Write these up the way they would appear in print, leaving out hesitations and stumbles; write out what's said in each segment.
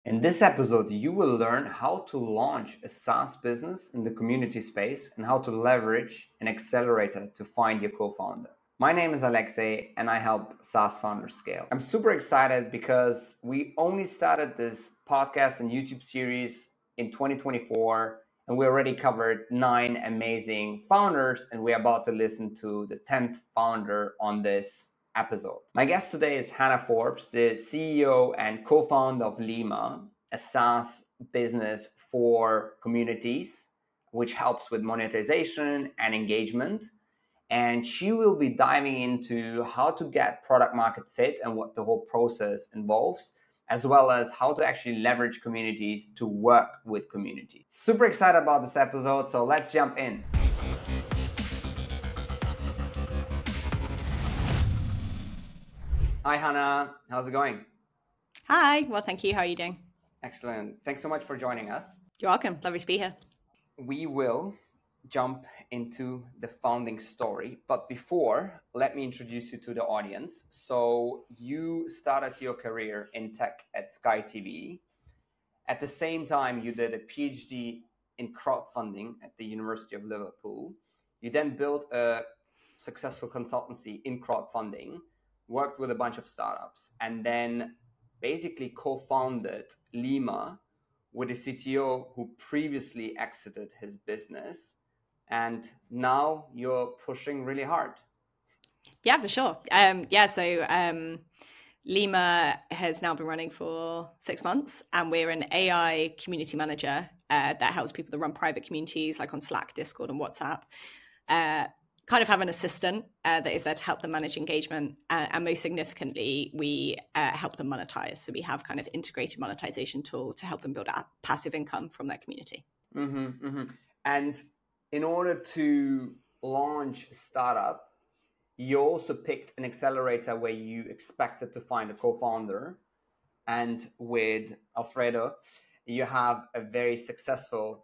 In this episode, you will learn how to launch a SaaS business in the community space and how to leverage an accelerator to find your co-founder. My name is Alexei and I help SaaS founders scale. I'm super excited because we only started this podcast and YouTube series in 2024 and we already covered 9 amazing founders and we're about to listen to the 10th founder on this episode. My guest today is Hannah Forbes, the CEO and co-founder of Lima, a SaaS business for communities, which helps with monetization and engagement. And she will be diving into how to get product market fit and what the whole process involves, as well as how to actually leverage communities to work with communities. Super excited about this episode, so let's jump in. Hi, Hannah. How's it going? Hi. Well, thank you. How are you doing? Excellent. Thanks so much for joining us. You're welcome. Lovely to be here. We will jump into the founding story. But before, let me introduce you to the audience. So you started your career in tech at Sky TV. At the same time, you did a PhD in crowdfunding at the University of Liverpool. You then built a successful consultancy in crowdfunding, worked with a bunch of startups, and then basically co-founded Lima with a CTO who previously exited his business. And now you're pushing really hard. Yeah, for sure. So Lima has now been running for 6 months, and we're an AI community manager that helps people to run private communities like on Slack, Discord, and WhatsApp. Kind of have an assistant that is there to help them manage engagement. And most significantly, we help them monetize. So we have kind of integrated monetization tool to help them build a passive income from their community. Mm-hmm, mm-hmm. And in order to launch a startup, you also picked an accelerator where you expected to find a co-founder. And with Alfredo, you have a very successful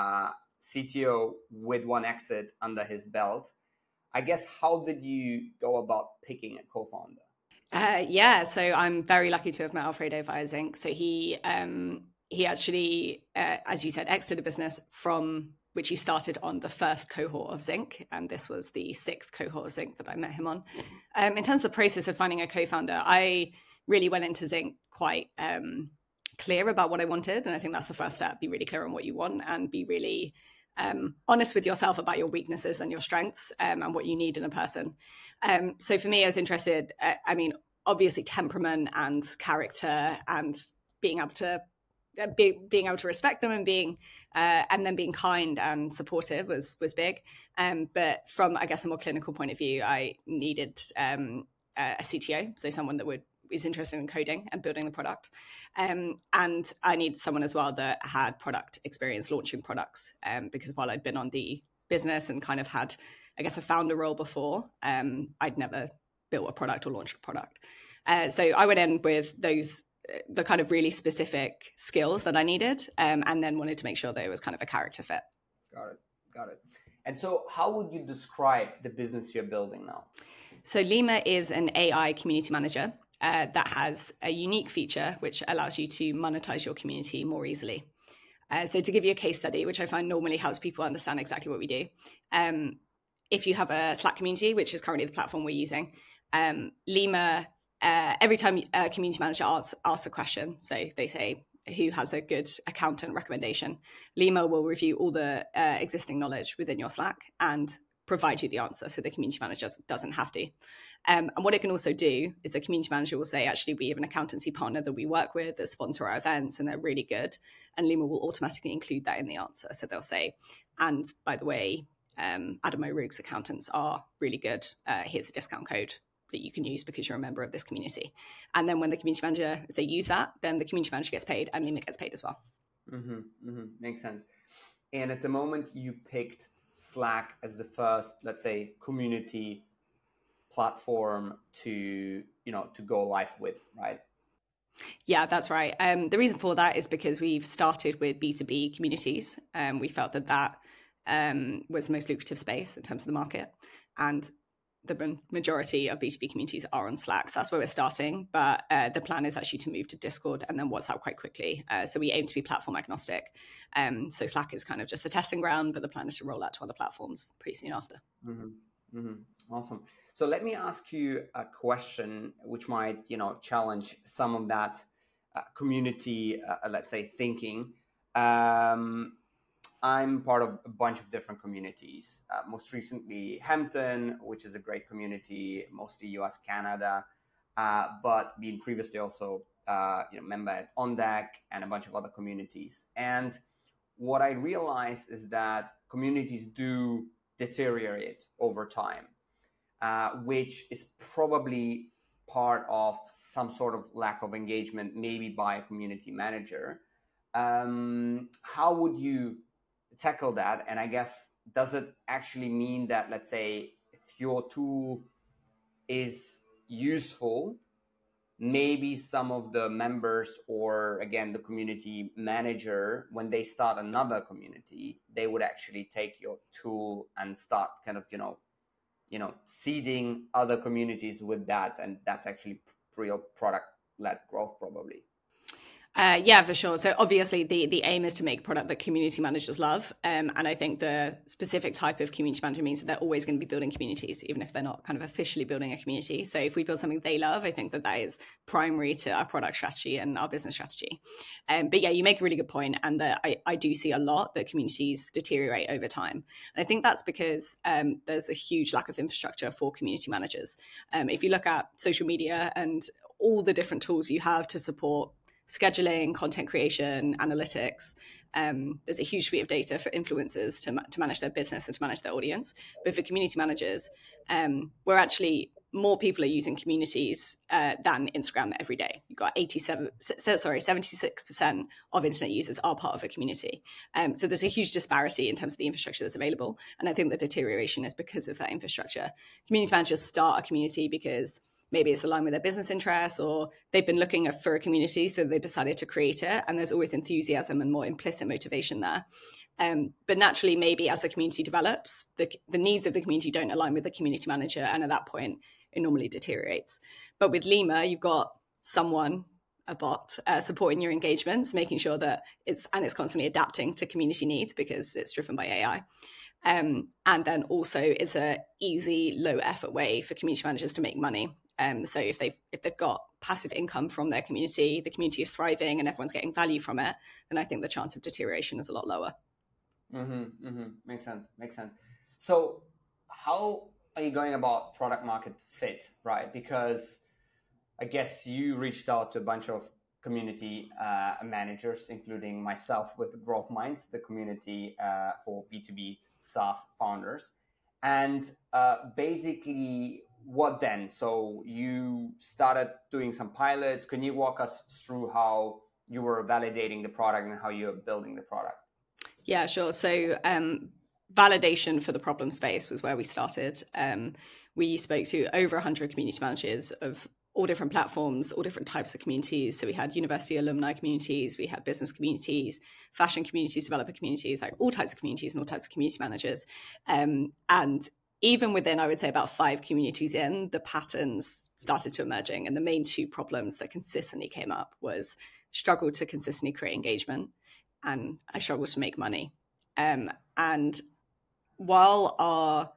CTO with one exit under his belt. I guess, how did you go about picking a co-founder? So I'm very lucky to have met Alfredo via Zinc. So he actually, as you said, exited a business from which he started on the first cohort of Zinc, and this was the 6th cohort of Zinc that I met him on. In terms of the process of finding a co-founder, I really went into Zinc quite clear about what I wanted, and I think that's the first step: be really clear on what you want and be really honest with yourself about your weaknesses and your strengths and what you need in a person. So for me, I was interested, obviously temperament and character and being able to respect them and then being kind and supportive was big. But from, I guess, a more clinical point of view, I needed a CTO, so someone that is interested in coding and building the product. And I need someone as well that had product experience launching products, because while I'd been on the business and kind of had, I guess, a founder role before, I'd never built a product or launched a product. So I went in with the kind of really specific skills that I needed, and then wanted to make sure that it was kind of a character fit. Got it. And so how would you describe the business you're building now? So Lima is an AI community manager that has a unique feature which allows you to monetize your community more easily. So to give you a case study, which I find normally helps people understand exactly what we do. If you have a Slack community, which is currently the platform we're using, Lima, every time a community manager asks a question, so they say, who has a good accountant recommendation, Lima will review all the existing knowledge within your Slack and provide you the answer, so the community manager doesn't have to. And what it can also do is the community manager will say, actually, we have an accountancy partner that we work with that sponsor our events and they're really good. And Lima will automatically include that in the answer. So they'll say, and by the way, Adam O'Rourke's accountants are really good. Here's a discount code that you can use because you're a member of this community. And then when the community manager, if they use that, then the community manager gets paid and Lima gets paid as well. Makes sense. And at the moment you picked Slack as the first, let's say, community platform to go live with, right? Yeah, that's right. The reason for that is because we've started with B2B communities. We felt that was the most lucrative space in terms of the market. And the majority of B2B communities are on Slack. So that's where we're starting. But the plan is actually to move to Discord and then WhatsApp quite quickly. So we aim to be platform agnostic. So Slack is kind of just the testing ground, but the plan is to roll out to other platforms pretty soon after. Mm-hmm. Mm-hmm. Awesome. So let me ask you a question which might, challenge some of that community, let's say, thinking. I'm part of a bunch of different communities. Most recently, Hampton, which is a great community, mostly US, Canada, but being previously also member at On Deck and a bunch of other communities. And what I realized is that communities do deteriorate over time, which is probably part of some sort of lack of engagement, maybe by a community manager. How would you tackle that? And I guess, does it actually mean that, let's say, if your tool is useful, maybe some of the members, or again the community manager, when they start another community, they would actually take your tool and start kind of seeding other communities with that, and that's actually real product led growth probably. Yeah, for sure. So obviously the aim is to make product that community managers love. And I think the specific type of community manager means that they're always going to be building communities, even if they're not kind of officially building a community. So if we build something they love, I think that is primary to our product strategy and our business strategy. But yeah, you make a really good point. And that I do see a lot that communities deteriorate over time. And I think that's because there's a huge lack of infrastructure for community managers. If you look at social media and all the different tools you have to support scheduling, content creation, analytics. There's a huge suite of data for influencers to manage their business and to manage their audience. But for community managers, we're actually, more people are using communities than Instagram every day. You've got 76% of internet users are part of a community. So there's a huge disparity in terms of the infrastructure that's available. And I think the deterioration is because of that infrastructure. Community managers start a community because maybe it's aligned with their business interests, or they've been looking for a community, so they decided to create it. And there's always enthusiasm and more implicit motivation there. But naturally, maybe as the community develops, the needs of the community don't align with the community manager. And at that point, it normally deteriorates. But with Lemur, you've got a bot, supporting your engagements, making sure that it's constantly adapting to community needs because it's driven by AI. And then also it's a easy, low effort way for community managers to make money. So if they've got passive income from their community, the community is thriving and everyone's getting value from it, then I think the chance of deterioration is a lot lower. Mm-hmm, mm-hmm. Makes sense. So how are you going about product market fit, right? Because I guess you reached out to a bunch of community managers, including myself with Growth Minds, the community for B2B SaaS founders. And basically, what then? So you started doing some pilots. Can you walk us through how you were validating the product and how you're building the product? Yeah, sure. So validation for the problem space was where we started. We spoke to over 100 community managers of all different platforms, all different types of communities. So we had university alumni communities, we had business communities, fashion communities, developer communities, like all types of communities and all types of community managers. And even within, I would say, about 5 communities in, the patterns started to emerging. And the main 2 problems that consistently came up was struggle to consistently create engagement, and I struggle to make money. And while our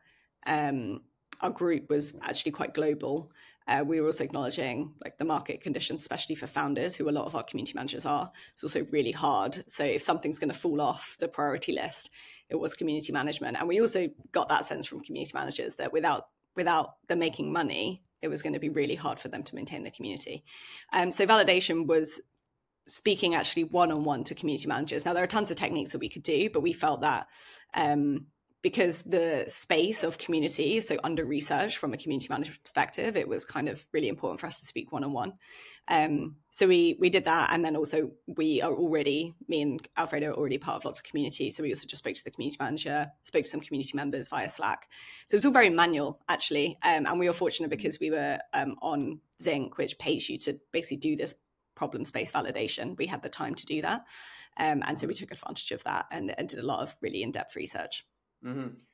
group was actually quite global, we were also acknowledging like the market conditions, especially for founders, who a lot of our community managers are. It's also really hard. So if something's going to fall off the priority list, it was community management. And we also got that sense from community managers that without them making money, it was going to be really hard for them to maintain the community. So validation was speaking actually one-on-one to community managers. Now, there are tons of techniques that we could do, but we felt that because the space of community is so under research from a community manager perspective, it was kind of really important for us to speak one-on-one. So we did that. And then also me and Alfredo are already part of lots of communities. So we also just spoke to the community manager, spoke to some community members via Slack. So it was all very manual, actually. And we were fortunate because we were on Zinc, which pays you to basically do this problem space validation. We had the time to do that. And so we took advantage of that and did a lot of really in-depth research. Mm-hmm.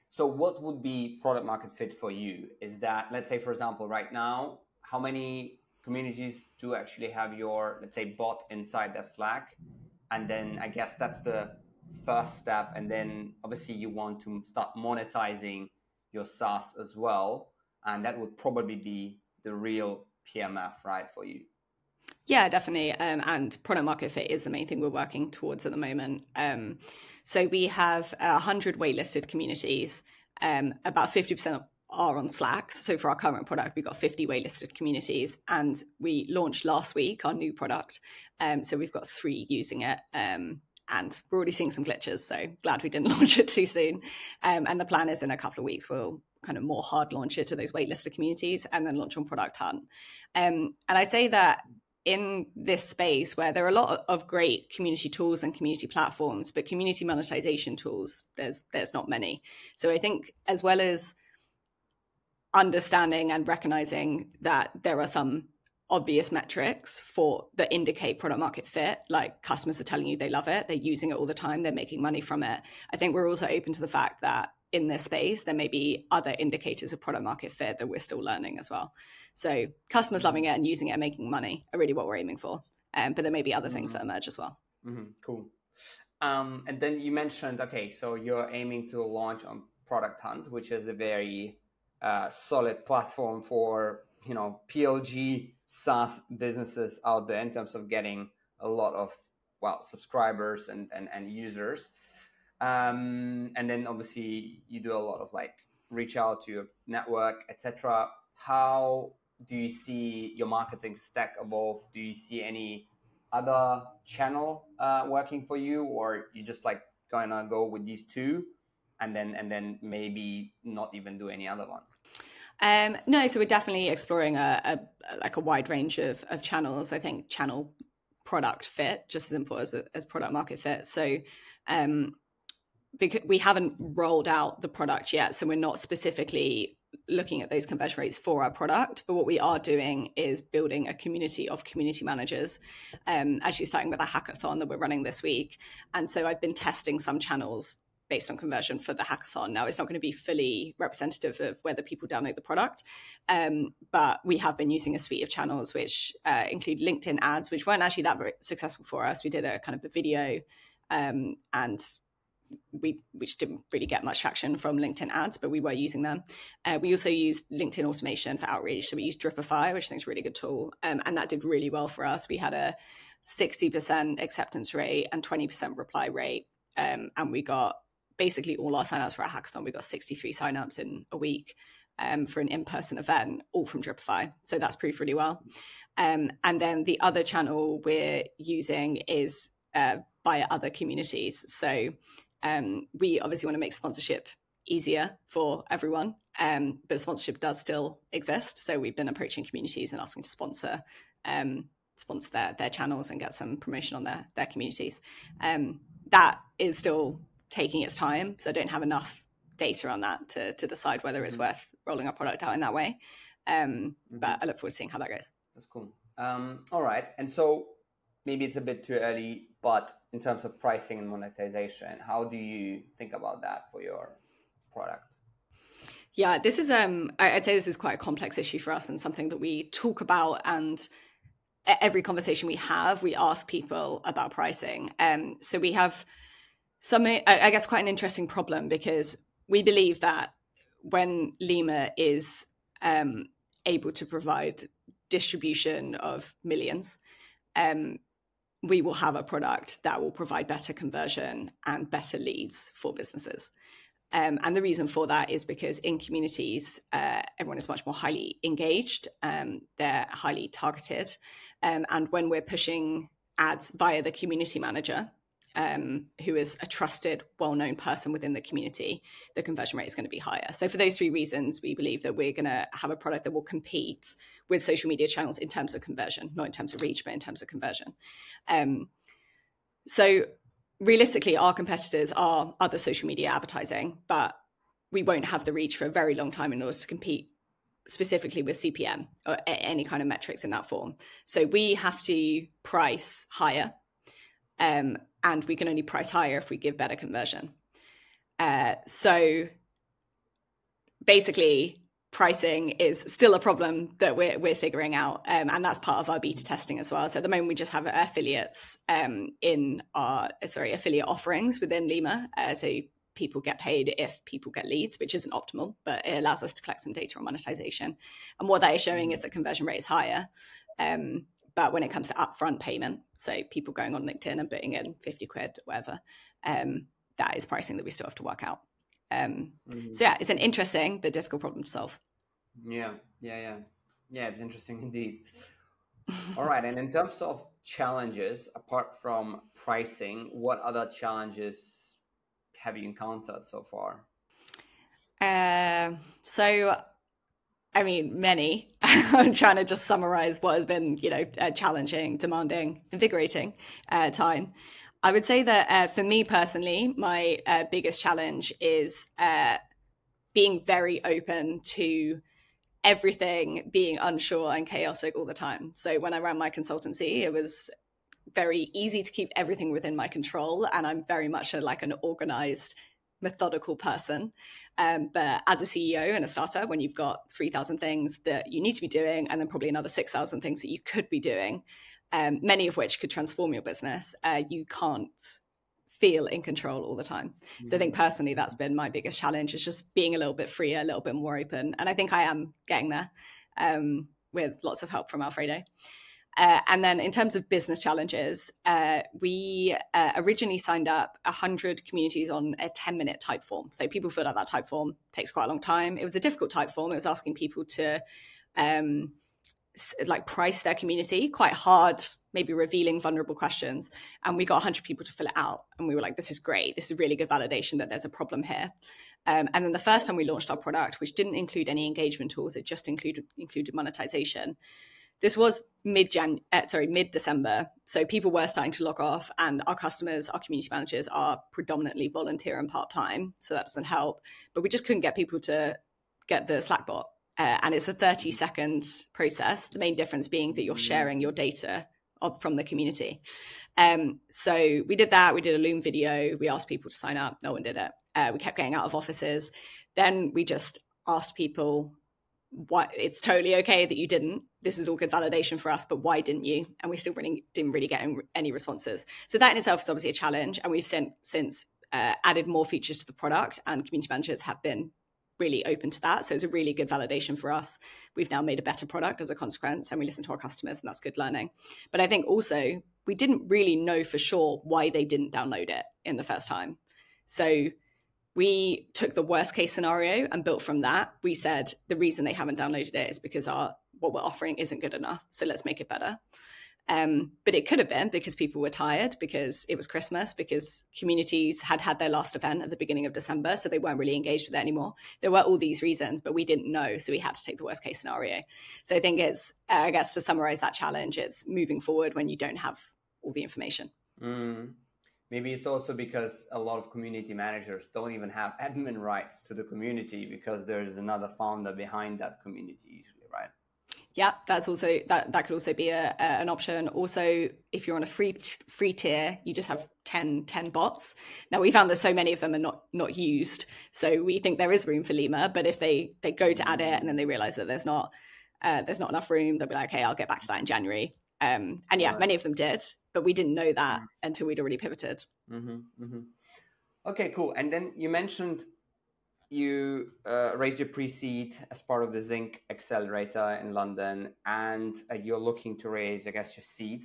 So what would be product market fit for you? Is that, let's say, for example, right now, how many communities do actually have your, let's say, bot inside their Slack? And then I guess that's the first step. And then obviously you want to start monetizing your SaaS as well. And that would probably be the real PMF, right, for you? Yeah, definitely. And product market fit is the main thing we're working towards at the moment. So we have 100 waitlisted communities. About 50% are on Slack. So for our current product, we've got 50 waitlisted communities, and we launched last week our new product. So we've got 3 using it. And we're already seeing some glitches, so glad we didn't launch it too soon. And the plan is in a couple of weeks, we'll kind of more hard launch it to those waitlisted communities and then launch on Product Hunt. And I say that in this space where there are a lot of great community tools and community platforms, but community monetization tools, there's not many. So I think as well as understanding and recognizing that there are some obvious metrics that indicate product market fit, like customers are telling you they love it, they're using it all the time, they're making money from it. I think we're also open to the fact that in this space, there may be other indicators of product market fit that we're still learning as well. So customers loving it and using it and making money are really what we're aiming for. But there may be other things that emerge as well. Cool. And then you mentioned, okay, so you're aiming to launch on Product Hunt, which is a very solid platform for, PLG SaaS businesses out there in terms of getting a lot of, subscribers and users. And then obviously you do a lot of like reach out to your network, etc. How do you see your marketing stack evolve? Do you see any other channel working for you, or you just like gonna go with these 2 and then maybe not even do any other ones? No, so we're definitely exploring a wide range of channels. I think channel product fit just as important as product market fit. So because we haven't rolled out the product yet, so we're not specifically looking at those conversion rates for our product, but what we are doing is building a community of community managers, actually starting with a hackathon that we're running this week. And so I've been testing some channels based on conversion for the hackathon. Now, it's not going to be fully representative of whether people download the product, but we have been using a suite of channels which include LinkedIn ads, which weren't actually that very successful for us. We did a kind of a video and we just didn't really get much traction from LinkedIn ads, but we were using them. We also used LinkedIn automation for outreach. So we used Dripify, which I think is a really good tool. And that did really well for us. We had a 60% acceptance rate and 20% reply rate. And we got basically all our signups for our hackathon. We got 63 signups in a week for an in-person event, all from Dripify. So that's proved really well. And then the other channel we're using is via other communities. So we obviously want to make sponsorship easier for everyone, but sponsorship does still exist. So we've been approaching communities and asking to sponsor their channels and get some promotion on their communities. That is still taking its time, so I don't have enough data on that to decide whether it's worth rolling our product out in that way. But I look forward to seeing how that goes. That's cool. All right. And so maybe it's a bit too early, but in terms of pricing and monetization, how do you think about that for your product? Yeah, this is I'd say this is quite a complex issue for us and something that we talk about, and every conversation we have, we ask people about pricing. So we have something, I guess, quite an interesting problem, because we believe that when Lima is able to provide distribution of millions, we will have a product that will provide better conversion and better leads for businesses. And the reason for that is because in communities, everyone is much more highly engaged, they're highly targeted. And when we're pushing ads via the community manager, who is a trusted, well-known person within the community, the conversion rate is going to be higher. So for those 3 reasons, we believe that we're going to have a product that will compete with social media channels in terms of conversion, not in terms of reach, but in terms of conversion. So realistically, our competitors are other social media advertising, but we won't have the reach for a very long time in order to compete specifically with CPM or any kind of metrics in that form. So we have to price higher, and we can only price higher if we give better conversion. So basically pricing is still a problem that we're figuring out, and that's part of our beta testing as well. So at the moment we just have affiliates in our affiliate offerings within Lima, so people get paid if people get leads, which isn't optimal, but it allows us to collect some data on monetization. And what that is showing is that conversion rate is higher, but when it comes to upfront payment, so people going on LinkedIn and putting in 50 quid or whatever, that is pricing that we still have to work out. So yeah, it's an interesting but difficult problem to solve. Yeah, it's interesting indeed. All right, and in terms of challenges, apart from pricing, what other challenges have you encountered so far? So I mean, many. I'm trying to just summarize what has been, a challenging, demanding, invigorating time. I would say that for me personally, my biggest challenge is being very open to everything being unsure and chaotic all the time. So when I ran my consultancy, it was very easy to keep everything within my control. And I'm very much like an organized, methodical person. But as a CEO and a startup, when you've got 3,000 things that you need to be doing, and then probably another 6,000 things that you could be doing, many of which could transform your business, you can't feel in control all the time. So I think personally, that's been my biggest challenge, is just being a little bit freer, a little bit more open. And I think I am getting there with lots of help from Alfredo. And then in terms of business challenges, we originally signed up 100 communities on a 10-minute type form. So people filled out that type form. It takes quite a long time. It was a difficult type form. It was asking people to price their community, quite hard, maybe revealing vulnerable questions. And we got 100 people to fill it out. And we were like, this is great. This is really good validation that there's a problem here. And then the first time we launched our product, which didn't include any engagement tools, it just included monetization. This was mid-December. So people were starting to log off, and our customers, our community managers, are predominantly volunteer and part-time. So that doesn't help. But we just couldn't get people to get the Slack bot. And it's a 30-second process. The main difference being that you're sharing your data from the community. So we did that. We did a Loom video. We asked people to sign up. No one did it. We kept getting out of offices. Then we just asked people, what, it's totally okay that you didn't. This is all good validation for us, but why didn't you? And we still didn't really get any responses. So that in itself is obviously a challenge. And we've since added more features to the product, and community managers have been really open to that. So it's a really good validation for us. We've now made a better product as a consequence, and we listen to our customers, and that's good learning. But I think also we didn't really know for sure why they didn't download it in the first time. So we took the worst case scenario and built from that. We said the reason they haven't downloaded it is because what we're offering isn't good enough. So let's make it better. But it could have been because people were tired, because it was Christmas, because communities had their last event at the beginning of December, so they weren't really engaged with it anymore. There were all these reasons, but we didn't know, so we had to take the worst case scenario. So I think it's, I guess, to summarize that challenge, it's moving forward when you don't have all the information. Maybe it's also because a lot of community managers don't even have admin rights to the community, because there's another founder behind that community usually, right? Yeah, that's also that could also be an option. Also, if you're on a free tier, you just have 10 bots. Now we found that so many of them are not used, so we think there is room for Lima. But if they go to add it and then they realize that there's not enough room, they'll be like, "Okay, I'll get back to that in January." And yeah, right. Many of them did, but we didn't know that until we'd already pivoted. Okay, cool. And then you mentioned you raised your pre-seed as part of the Zinc Accelerator in London, and you're looking to raise, I guess, your seed.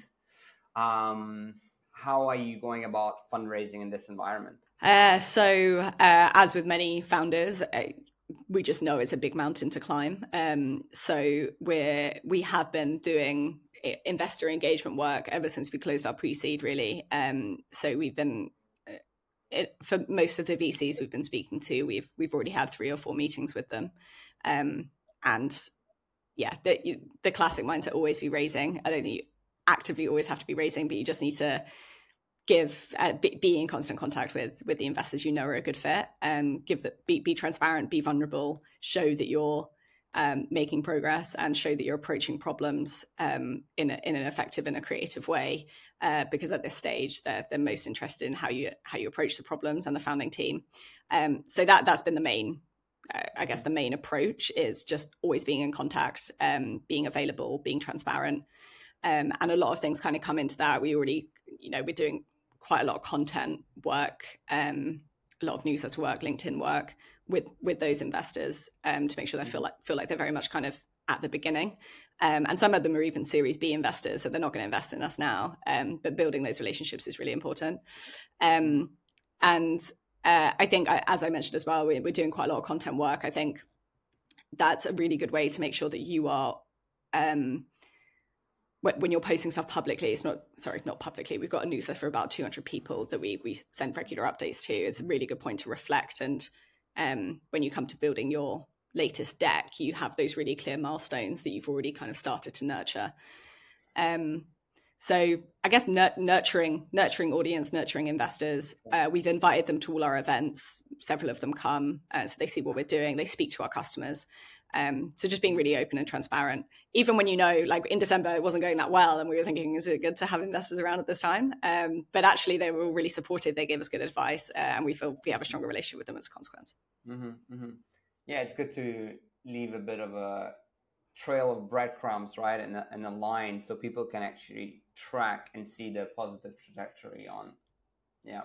How are you going about fundraising in this environment? So as with many founders, we just know it's a big mountain to climb. So we have been doing investor engagement work ever since we closed our pre-seed, really. So we've been for most of the VCs we've been speaking to, we've already had 3 or 4 meetings with them, and yeah, the classic mindset, always be raising. I don't think you actively always have to be raising, but you just need to be in constant contact with the investors you know are a good fit, and be transparent, be vulnerable, show that you're making progress, and show that you're approaching problems in an effective and a creative way, because at this stage they're most interested in how you approach the problems and the founding team. So that's been the main I guess the main approach is just always being in contact, being available, being transparent. And a lot of things kind of come into that. We already, we're doing quite a lot of content work, a lot of newsletter work, LinkedIn work with those investors to make sure they feel like they're very much kind of at the beginning. And some of them are even Series B investors, so they're not going to invest in us now. But building those relationships is really important. And I think, as I mentioned as well, we're doing quite a lot of content work. I think that's a really good way to make sure that you are, when you're posting stuff publicly, not publicly, we've got a newsletter for about 200 people that we send regular updates to. It's a really good point to reflect. And when you come to building your latest deck, you have those really clear milestones that you've already kind of started to nurture. So I guess nurturing audience, nurturing investors. We've invited them to all our events. Several of them come, so they see what we're doing. They speak to our customers. So just being really open and transparent, even when, like in December, it wasn't going that well. And we were thinking, is it good to have investors around at this time? But actually they were all really supportive. They gave us good advice, and we feel we have a stronger relationship with them as a consequence. Mm-hmm, mm-hmm. Yeah, it's good to leave a bit of a trail of breadcrumbs, right? And a line so people can actually track and see the positive trajectory on. Yeah.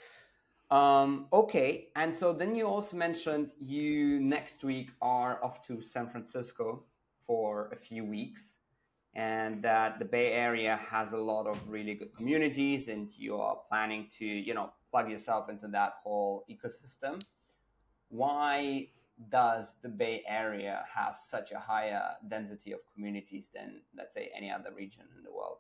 Okay. And so then you also mentioned you next week are off to San Francisco for a few weeks, and that the Bay Area has a lot of really good communities, and you are planning to, plug yourself into that whole ecosystem. Why does the Bay Area have such a higher density of communities than, let's say, any other region in the world?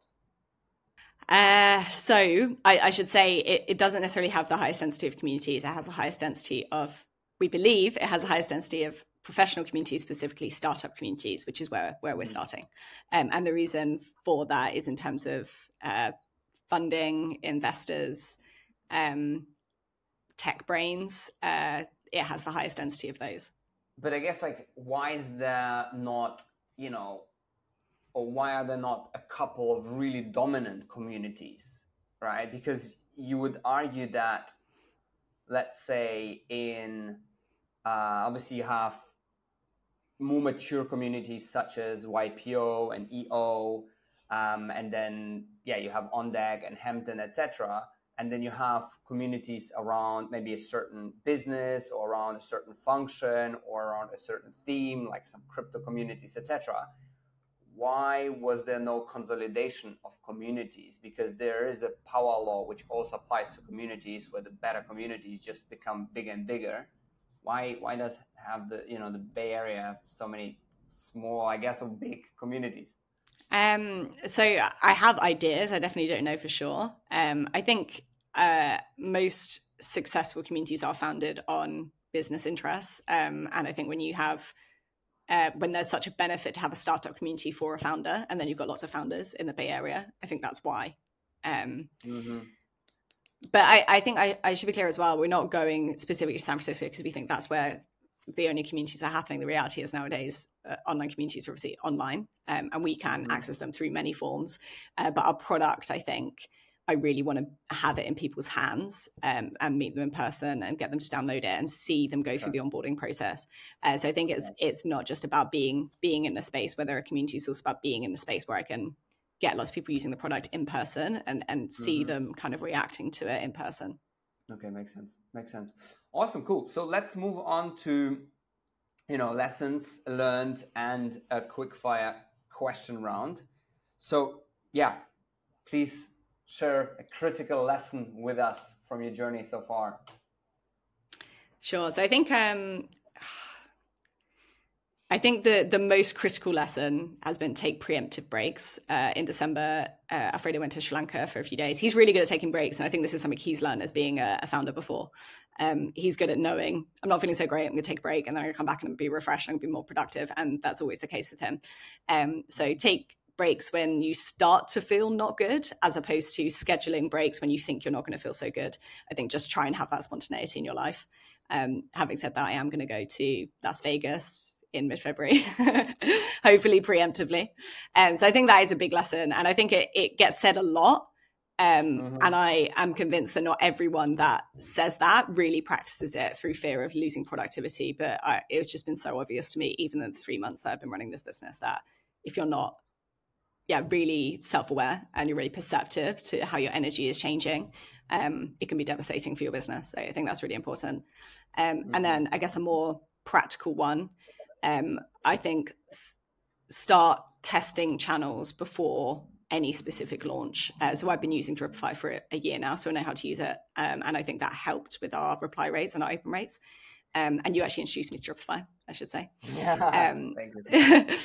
So I should say it doesn't necessarily have the highest density of communities. It has the highest density of, we believe it has the highest density of professional communities, specifically startup communities, which is where we're starting. And the reason for that is in terms of funding, investors, tech brains. It has the highest density of those. But I guess, why is there not, or why are there not a couple of really dominant communities, right? Because you would argue that, let's say, in obviously you have more mature communities such as YPO and EO, and then you have OnDeck and Hampton, etc. And then you have communities around maybe a certain business or around a certain function or around a certain theme, like some crypto communities, etc. Why was there no consolidation of communities? Because there is a power law which also applies to communities, where the better communities just become bigger and bigger. Why does have the Bay Area have so many small, I guess, or big communities? So I have ideas. I definitely don't know for sure. I think most successful communities are founded on business interests. And I think when you have, when there's such a benefit to have a startup community for a founder, and then you've got lots of founders in the Bay Area, I think that's why. But I think I should be clear as well. We're not going specifically to San Francisco because we think that's where the only communities are happening. The reality is nowadays online communities are obviously online, and we can access them through many forms. But our product, I think, I really want to have it in people's hands, and meet them in person and get them to download it and see them go through the onboarding process. So I think it's not just about being in the space where there are communities, it's also about being in the space where I can get lots of people using the product in person and see them kind of reacting to it in person. Okay, makes sense. Awesome, cool. So let's move on to, lessons learned and a quick fire question round. So please share a critical lesson with us from your journey so far. Sure. So I think the most critical lesson has been take preemptive breaks. In December, Alfredo went to Sri Lanka for a few days. He's really good at taking breaks, and I think this is something he's learned as being a founder before. He's good at knowing, I'm not feeling so great, I'm going to take a break, and then I'm going to come back and be refreshed and be more productive, and that's always the case with him. So take breaks when you start to feel not good, as opposed to scheduling breaks when you think you're not going to feel so good. I think just try and have that spontaneity in your life. Having said that, I am going to go to Las Vegas in mid-February, hopefully preemptively. So I think that is a big lesson. And I think it gets said a lot, And I am convinced that not everyone that says that really practices it through fear of losing productivity. But it's just been so obvious to me, even in the 3 months that I've been running this business, that if you're not really self-aware and you're really perceptive to how your energy is changing, it can be devastating for your business. So I think that's really important. And then I guess a more practical one, I think start testing channels before any specific launch. So I've been using Dripify for a year now, so I know how to use it. And I think that helped with our reply rates and our open rates. And you actually introduced me to Dripify, I should say. Thank you.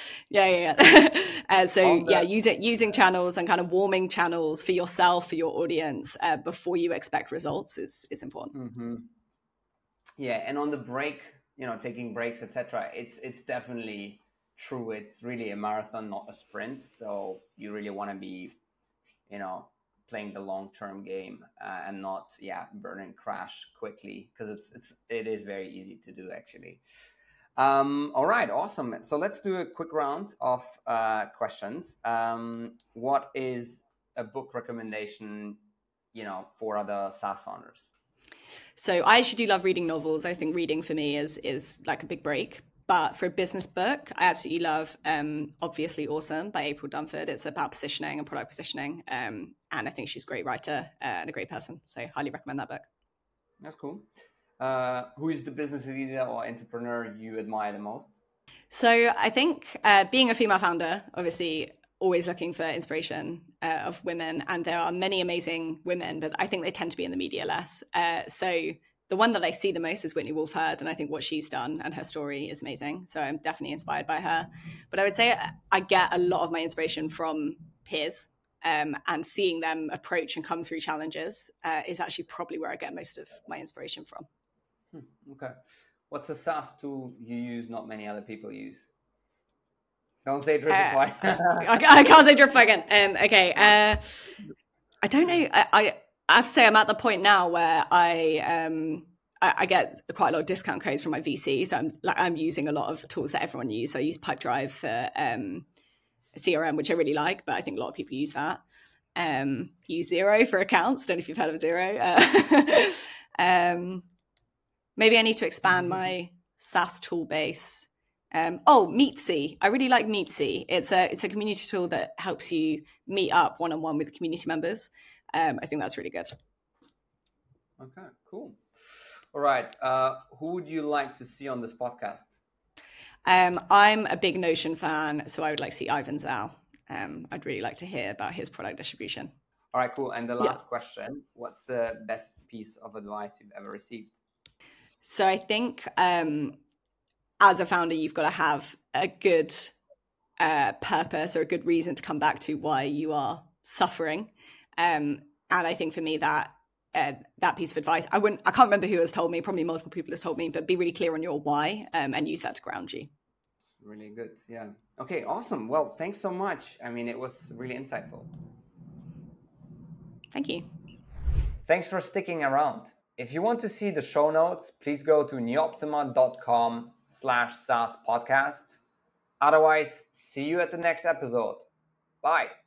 Using channels and kind of warming channels for yourself, for your audience, before you expect results is important. Yeah, and on the break, taking breaks, etc. It's definitely true. It's really a marathon, not a sprint. So you really want to be, playing the long-term game and not burn and crash quickly, because it is very easy to do, actually. All right, awesome. So let's do a quick round of questions. What is a book recommendation, for other SaaS founders? So I actually do love reading novels. I think reading for me is like a big break. But for a business book, I absolutely love Obviously Awesome by April Dunford. It's about positioning and product positioning. And I think she's a great writer and a great person. So highly recommend that book. That's cool. Who is the business leader or entrepreneur you admire the most? So I think being a female founder, obviously always looking for inspiration of women. And there are many amazing women, but I think they tend to be in the media less. So the one that I see the most is Whitney Wolfe Herd, and I think what she's done and her story is amazing. So I'm definitely inspired by her. But I would say I get a lot of my inspiration from peers, and seeing them approach and come through challenges is actually probably where I get most of my inspiration from. Okay. What's a SaaS tool you use not many other people use? Don't say Dripify. I can't say Dripify again. Okay. I don't know. I have to say I'm at the point now where I get quite a lot of discount codes from my VC. So I'm using a lot of tools that everyone uses. So I use Pipedrive for CRM, which I really like, but I think a lot of people use that. Use Xero for accounts. Don't know if you've heard of Xero. Maybe I need to expand my SaaS tool base. Meetsy. I really like Meetsy. It's a community tool that helps you meet up one-on-one with community members. I think that's really good. Okay, cool. All right. Who would you like to see on this podcast? I'm a big Notion fan, so I would like to see Ivan Zhao. I'd really like to hear about his product distribution. All right, cool. And the last question, what's the best piece of advice you've ever received? So I think as a founder, you've got to have a good purpose or a good reason to come back to why you are suffering. And I think for me that piece of advice, I can't remember who has told me, probably multiple people has told me, but be really clear on your why and use that to ground you. Really good. Yeah. Okay, awesome. Well, thanks so much. I mean, it was really insightful. Thank you. Thanks for sticking around. If you want to see the show notes, please go to neoptima.com/SaaS podcast. Otherwise, see you at the next episode. Bye.